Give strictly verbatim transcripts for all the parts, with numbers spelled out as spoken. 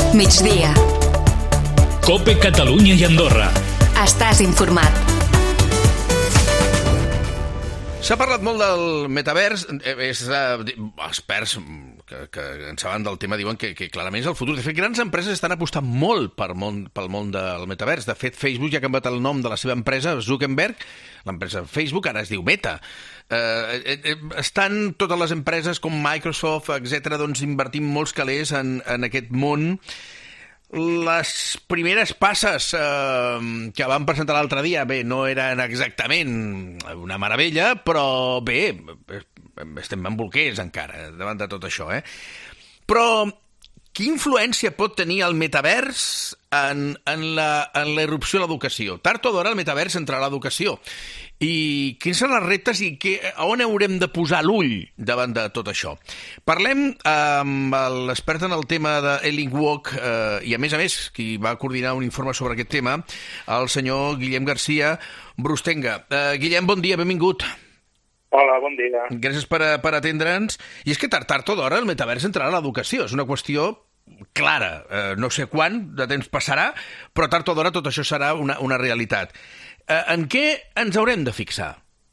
Migdia. COPE Catalunya i Andorra. Estàs informat. S'ha parlat molt del metavers. És, eh, experts que, que en saben del tema diuen que, que clarament és el futur. De fet, grans empreses estan apostant molt per món, pel món del metavers. De fet, Facebook ja ha canviat el nom de la seva empresa, Zuckerberg. L'empresa Facebook ara es diu Meta. Eh, eh, estan totes les empreses com Microsoft, etcètera, doncs invertint molts calés en, en aquest món. Les primeres passes eh, que van presentar l'altre dia, bé, no eren exactament una meravella, però bé, estem en bolquers encara davant de tot això, eh? Però quina influència pot tenir el metavers en, en, la, en la irrupció de l'educació? Tard o d'hora el metavers entrarà a l'educació. I quins són els reptes i que, on haurem de posar l'ull davant de tot això? Parlem amb l'expert en el tema de Elling Walk eh, i, a més a més, qui va coordinar un informe sobre aquest tema, el senyor Guillem Garcia Brustenga. Eh, Guillem, bon dia, benvingut. Hola, bon dia. Gràcies per, per atendre'ns. I és que tard, tard o d'hora el metavers entrarà a l'educació. És una qüestió clara. Eh, no sé quan de temps passarà, però tard o d'hora tot això serà una, una realitat. Eh, en què ens haurem de fixar?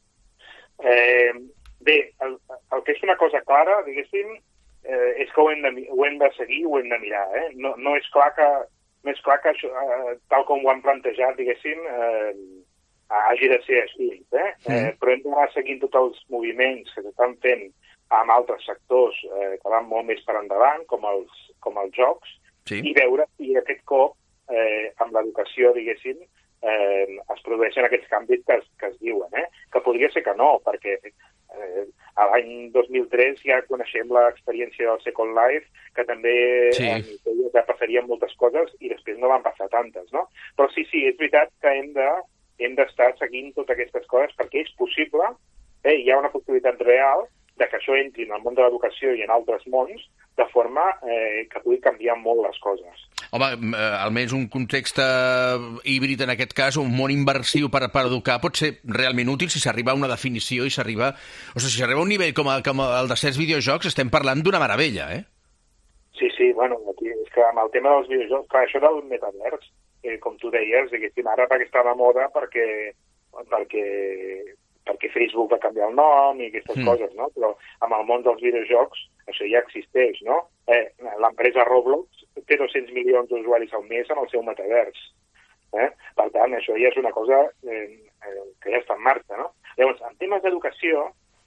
Eh, bé, el, el que és una cosa clara, diguéssim, eh, és que ho hem, de, ho hem de seguir, ho hem de mirar. Eh? No, no és clar que, no és clar que això, eh, tal com ho han plantejat, diguéssim, eh, hagi de ser així. Eh? Mm. Eh, però hem d'anar seguint tots els moviments que s'estan fent amb altres sectors eh, que van molt més per endavant, com els, com els jocs, sí. I veure si aquest cop, eh, amb l'educació, diguéssim, Eh, es produeixen aquests canvis que es, que es diuen, eh? Que podria ser que no, perquè eh, a l'any dos mil tres ja coneixem l'experiència del Second Life, que també sí. eh, ja passarien moltes coses i després no van passar tantes, no? Però sí, sí, és veritat que hem de hem d'estar seguint totes aquestes coses perquè és possible, eh, hi ha una possibilitat real de que això entri en el món de l'educació i en altres mons de forma eh, que pugui canviar molt les coses. Home, eh, almenys un context híbrid en aquest cas, un món inversiu per, per educar, pot ser realment útil si s'arriba a una definició i s'arriba... O sigui, si s'arriba a un nivell com, a, com el de certs videojocs, estem parlant d'una meravella, eh? Sí, sí, bueno, aquí, és que amb el tema dels videojocs, clar, això del metavers, eh, com tu deies, diguéssim, ara perquè està de moda, perquè, perquè, perquè Facebook va canviar el nom i aquestes mm. coses, no? Però amb el món dels videojocs això ja existeix, no? Eh, l'empresa Roblox té dos-cents milions d'usuaris al mes en el seu metavers. Eh? Per tant, això ja és una cosa eh, eh, que ja està en marxa, no? Llavors, en temes d'educació,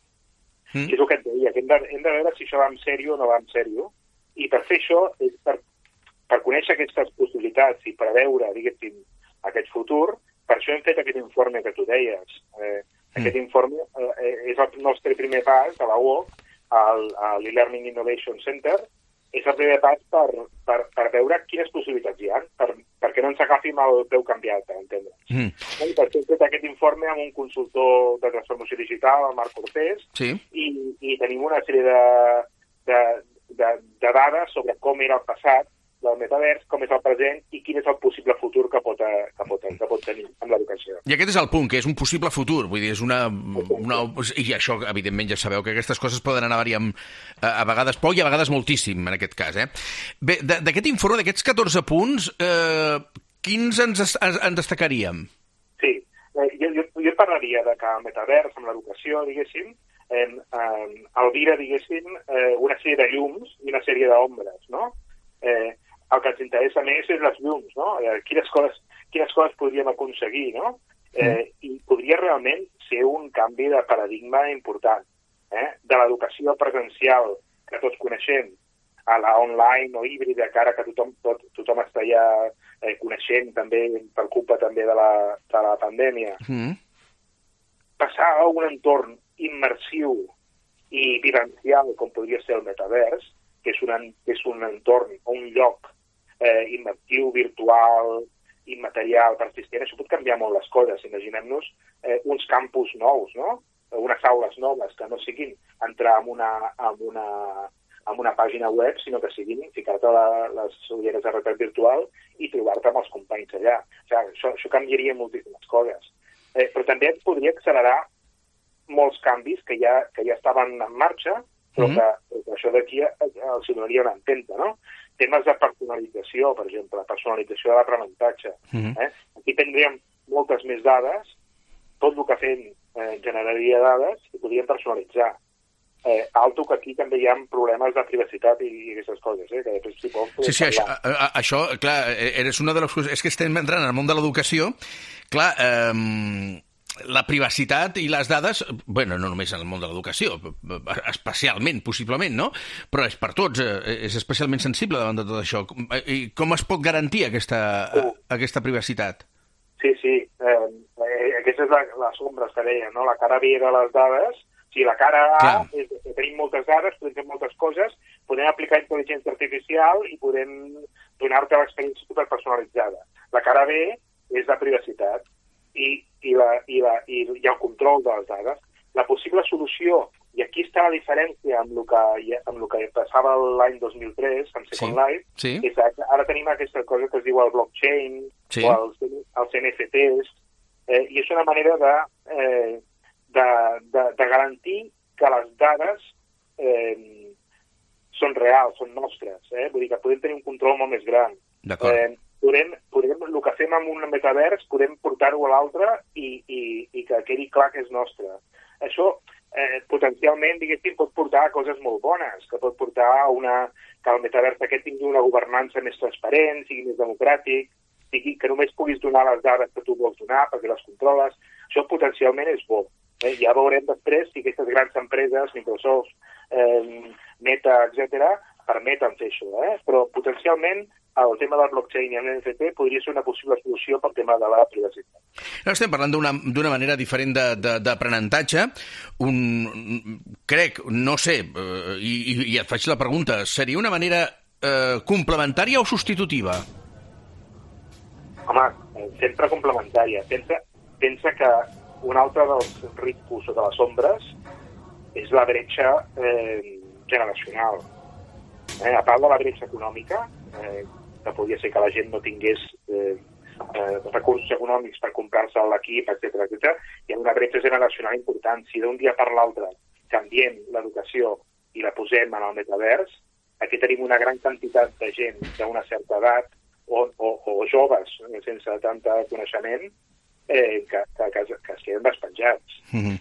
mm. que és el que et deia, que hem de, hem de veure si això va en sèrio o no va en sèrio, i per fer això, és per, per conèixer aquestes possibilitats i preveure, diguéssim, aquest futur, per això hem fet aquest informe que tu deies. Eh, mm. Aquest informe eh, és el nostre primer pas a la U O C, al, a l'e-Learning Innovation Center, és el primer pas per, per, per veure quines possibilitats hi ha, per, perquè no ens agafi amb el peu canviat, per entendre'ns. Mm. I per això hem fet aquest informe amb un consultor de transformació digital, el Marc Cortés, sí. i, i tenim una sèrie de, de, de, de dades sobre com era el passat del metavers, com és el present i quin és el possible futur que pot, que pot, que pot tenir amb l'educació. I aquest és el punt, que és un possible futur. Vull dir, és una, una... I això, evidentment, ja sabeu que aquestes coses poden anar variant a, a vegades poc i a vegades moltíssim, en aquest cas. Eh? Bé, d'aquest informe, d'aquests catorze punts, eh, quins ens, ens destacaríem? Sí, eh, jo, jo, jo parlaria de que el metavers, amb l'educació, diguéssim, eh, eh, albira, diguéssim, eh, una sèrie de llums i una sèrie d'ombres, no? Eh, el que ens interessa més és les llums, no? Eh, quines coses, quines coses podríem aconseguir, no? Eh, I podria realment ser un canvi de paradigma important, eh? De l'educació presencial que tots coneixem a la online o híbrida, que ara que tothom, tot, tothom està ja eh, coneixent també per culpa també de la, de la pandèmia. Mm. Passar a un entorn immersiu i vivencial com podria ser el metavers, que és un, que és un entorn o un lloc eh, immersiu, virtual, immaterial, persistent, això pot canviar molt les coses. Imaginem-nos eh, uns campus nous, no? Unes aules noves que no siguin entrar en una, en una, en una pàgina web, sinó que siguin ficar-te a les ulleres de realitat virtual i trobar-te amb els companys allà. O sigui, això, això canviaria moltíssimes coses. Eh, però també podria accelerar molts canvis que ja, que ja estaven en marxa però mm -hmm. que això d'aquí els donaria una empenta, no? Temes de personalització, per exemple, personalització de l'aprenentatge. Mm -hmm. eh? Aquí tindríem moltes més dades, tot el que fem eh, generaria dades i podríem personalitzar. Eh, alto que aquí també hi ha problemes de privacitat i, i aquestes coses, eh? Que després si pots... Sí, sí, això, a, això, clar, eres una de les coses... És que estem entrant en el món de l'educació. Clar, eh, la privacitat i les dades, bueno, no només en el món de l'educació, especialment, possiblement, no? Però és per tots, eh, és especialment sensible davant de tot això. I com es pot garantir aquesta, uh. aquesta privacitat? Sí, sí. Eh, eh, aquesta és la, les ombres que deia, no? La cara B de les dades. Si la cara A Clar. és que tenim moltes dades, podem fer moltes coses, podem aplicar intel·ligència artificial i podem donar-te l'experiència superpersonalitzada. La cara B és la privacitat i, i, la, i, la, i, i el control de les dades. La possible solució, i aquí està la diferència amb el que, amb el que passava l'any dos mil tres, amb Second sí. Life, sí. és que ara tenim aquesta cosa que es diu el blockchain sí. o els, els N F Ts, eh, i és una manera de... Eh, De, de, de garantir que les dades eh, són reals, són nostres. Eh? Vull dir que podem tenir un control molt més gran. Eh, podem, podem, el que fem amb un metavers podem portar-ho a l'altre i, i, i que quedi clar que és nostre. Això eh, potencialment, diguéssim, pot portar a coses molt bones, que pot portar a una, que el metavers aquest tingui una governança més transparent, sigui més democràtic, sigui que només puguis donar les dades que tu vols donar perquè les controles. Això potencialment és bo. Eh, ja veurem després si aquestes grans empreses, Microsoft, eh, Meta, etcètera, permeten fer això. Eh? Però potencialment el tema del blockchain i l'N F T podria ser una possible solució pel tema de la privacitat. No, estem parlant d'una manera diferent d'aprenentatge. Un, crec, no sé, eh, i, i et faig la pregunta, seria una manera eh, complementària o substitutiva? Home, sempre complementària. Pensa, pensa que un altre dels riscos de les ombres és la bretxa eh, generacional. Eh, a part de la bretxa econòmica, eh, que podria ser que la gent no tingués eh, eh, recursos econòmics per comprar-se l'equip, etcètera, etcètera, hi ha una bretxa generacional important. Si d'un dia per l'altre canviem l'educació i la posem en el metavers, aquí tenim una gran quantitat de gent d'una certa edat o, o, o joves sense tanta coneixement eh, que, que, que, que es queden despenjats. Mm-hmm.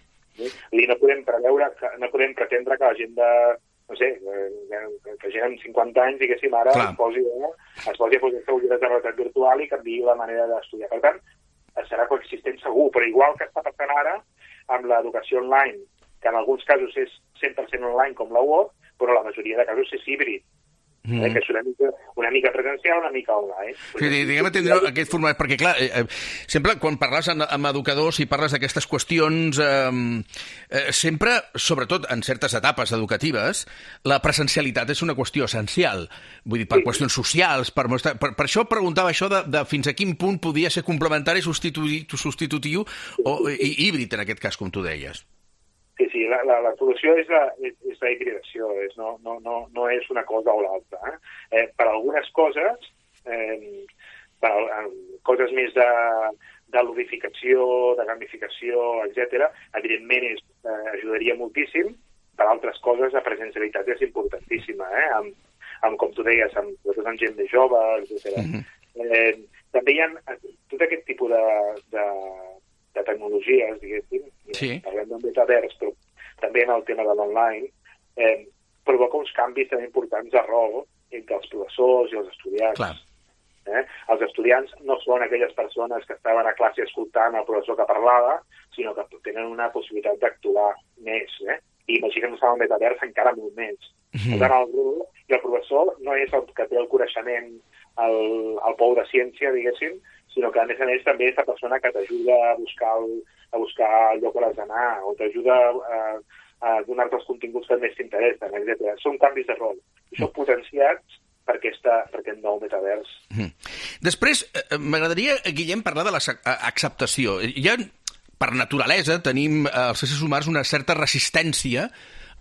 I no podem preveure, no podem pretendre que la gent de, no sé, que, que gent amb cinquanta anys, diguéssim, ara es posi, eh, es posi a posar-se ulleres de realitat virtual i canviï la manera d'estudiar. Per tant, serà coexistent segur, però igual que està passant ara amb l'educació online, que en alguns casos és cent per cent online com la U O C, però la majoria de casos és híbrid. Mm. Eh, que és una mica, una mica presencial, una mica online. Sí, diguem atendre aquest format, perquè clar, eh, sempre quan parles amb, amb educadors i parles d'aquestes qüestions, eh, eh, sempre, sobretot en certes etapes educatives, la presencialitat és una qüestió essencial. Vull dir, per sí. qüestions socials, per, per, per això preguntava això de, de fins a quin punt podia ser complementari, substitutiu, substitutiu o i, híbrid, en aquest cas, com tu deies. Sí, sí, la, la, la solució és la, és, és la hibridació, és, no, no, no, no és una cosa o l'altra. Eh? Eh, per algunes coses, eh, per eh, coses més de, de ludificació, de gamificació, etcètera, evidentment és, eh, ajudaria moltíssim. Per altres coses, la presencialitat és importantíssima, eh? amb, amb, com tu deies, amb, amb gent de jove, etcètera. Mm-hmm. Eh, també hi ha tot aquest tipus de... de de tecnologies, diguéssim, sí. parlem d'un metavers, però també en el tema de l'online, eh, provoca uns canvis també importants de rol entre els professors i els estudiants. Clar. Eh? Els estudiants no són aquelles persones que estaven a classe escoltant el professor que parlava, sinó que tenen una possibilitat d'actuar més. Eh? I imaginem-nos en el metavers encara molt més. Mm-hmm. Per tant, el rol i el professor no és el que té el coneixement, el, el pou de ciència, diguéssim, sinó que, a més a més, també és la persona que t'ajuda a buscar el, a buscar el lloc on has d'anar, o t'ajuda a, a donar-te els continguts que més t'interessen, etcètera. Són canvis de rol. I són potenciats per, aquesta, per aquest nou metavers. Mm. Després, eh, m'agradaria, Guillem, parlar de l'acceptació. Ja, per naturalesa, tenim als éssers humans una certa resistència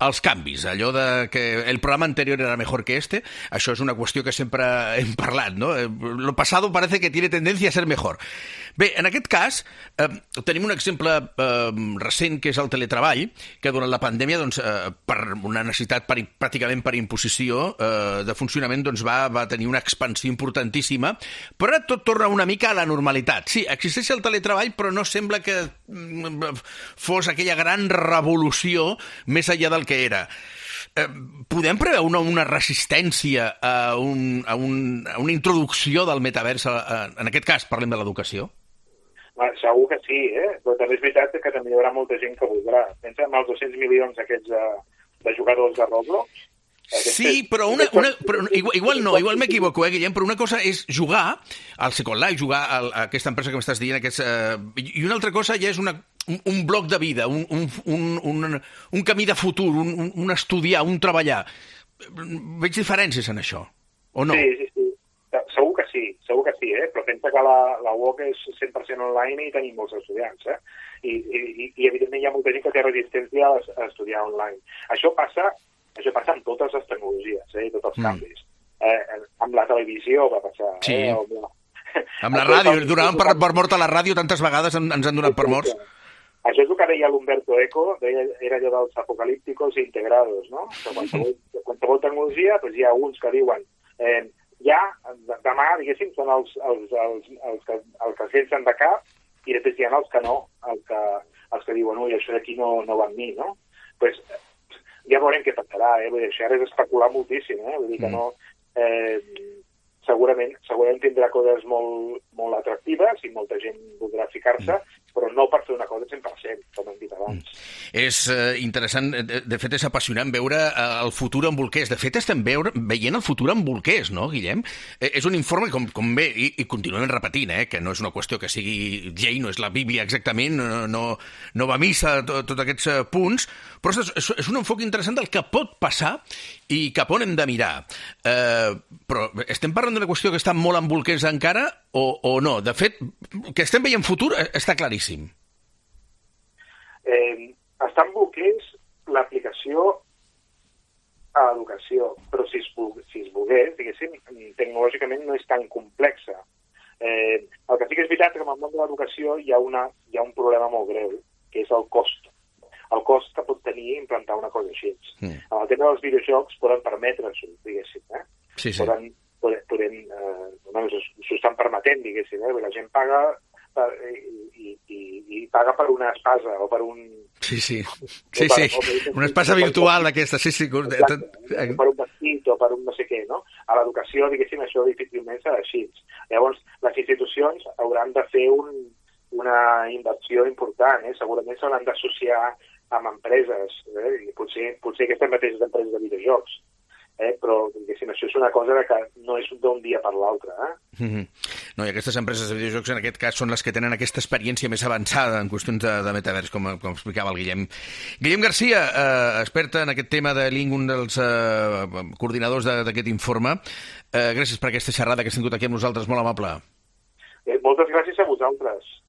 els canvis, allò de que el programa anterior era mejor que este, això és una qüestió que sempre hem parlat, no? Lo pasado parece que tiene tendencia a ser mejor. Bé, en aquest cas, eh, tenim un exemple eh, recent, que és el teletreball, que durant la pandèmia, doncs, eh, per una necessitat per, pràcticament per imposició eh, de funcionament, doncs, va, va tenir una expansió importantíssima, però ara tot torna una mica a la normalitat. Sí, existeix el teletreball, però no sembla que fos aquella gran revolució més enllà del que era. Eh, podem preveure una, una resistència a, un, a, un, a una introducció del metavers, a, a, en aquest cas parlem de l'educació? Bueno, segur que sí, eh? Però també és veritat que també hi haurà molta gent que voldrà. Pensa en els dos-cents milions aquests de, de jugadors de Roblox. Sí, però, una, una, però igual, igual no, igual m'equivoco, eh, Guillem, però una cosa és jugar al Second Life, jugar a, a aquesta empresa que m'estàs dient, aquests, eh, i una altra cosa ja és una, un, un bloc de vida, un, un, un, un, un camí de futur, un, un, un estudiar, un treballar. Veig diferències en això, o no? Sí, sí, sí. Segur que sí, segur que sí, eh? Però pensa que la, la U O C és cent per cent online i tenim molts estudiants, eh? I, i, i evidentment hi ha molta gent que té resistència a, a estudiar online. Això passa, això passa amb totes les tecnologies, eh? I tots els mm. canvis. Eh, amb la televisió va passar. Sí. Eh? O, amb la ràdio, donaven per, per mort a la ràdio tantes vegades, ens han donat per morts. Això és el que deia l'Umberto Eco, deia, era allò dels apocalípticos integrados, no? Que qualsevol, qualsevol tecnologia, doncs hi ha uns que diuen eh, ja, demà, diguéssim, són els, els, els, els, que, els que sensen de cap, i després hi ha els que no, els que, els que diuen, ui, això d'aquí no, no va amb mi, no? Pues, ja veurem què passarà, eh? Vull dir, això ara és especular moltíssim, eh? Vull dir que no... Eh, segurament, segurament tindrà coses molt, molt atractives i molta gent voldrà ficar-se, però no per fer una cosa cent per cent, com hem dit abans. És eh, interessant, de, de fet és apassionant veure eh, el futur en bolquers. De fet estem veure, veient el futur en bolquers, no, Guillem? Eh, és un informe, com, com bé, i, i continuem repetint, eh, que no és una qüestió que sigui llei, no és la Bíblia exactament, no, no, no va a missa tots tot aquests uh, punts, però és, és un enfoc interessant del que pot passar i cap on hem de mirar. Eh, però estem parlant d'una qüestió que està molt en bolquers encara o, o no? De fet, que estem veient futur està claríssim. Eh, està en bolquers l'aplicació a l'educació, però si es, si es volgués, diguéssim, tecnològicament no és tan complexa. Eh, el que sí que és veritat que en el món de l'educació hi ha, una, hi ha un problema molt greu, que és el cost. El cost que pot tenir implantar una cosa així. Mm. En el tema dels videojocs poden permetre-s'ho, diguéssim, eh? Sí, sí. Poden, poden, poden eh, bueno, s'ho estan permetent, diguéssim, eh? La gent paga per, i, i, i paga per una espasa o per un... Sí, sí, sí, sí. Per, una espasa virtual d'aquesta, sí, sí. Exacte, per un vestit o per un no sé què, no? A l'educació, diguéssim, això difícilment serà així. Llavors, les institucions hauran de fer un, una inversió important, eh? Segurament s'hauran d'associar amb empreses, eh? I potser, potser aquestes mateixes empreses de videojocs, eh? Però diguéssim, això és una cosa que no és d'un dia per l'altre. Eh? Mm-hmm. No, i aquestes empreses de videojocs en aquest cas són les que tenen aquesta experiència més avançada en qüestions de, de metavers, com, com explicava el Guillem. Guillem Garcia, eh, experta en aquest tema de Link, un dels eh, coordinadors d'aquest informe. Eh, gràcies per aquesta xerrada que has tingut aquí amb nosaltres, molt amable. Eh, moltes gràcies a vosaltres.